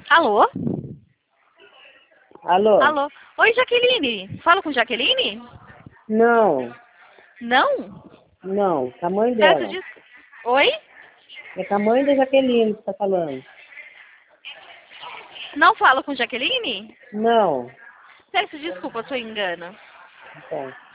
Alô? Alô? Alô? Oi, Jaqueline. Fala com Jaqueline? Não, Não? não, com a mãe Peço dela. desculpa. Oi? É com a mãe da Jaqueline que tá falando. Não falo com Jaqueline? Não. Peço desculpa, seu engano. Tá.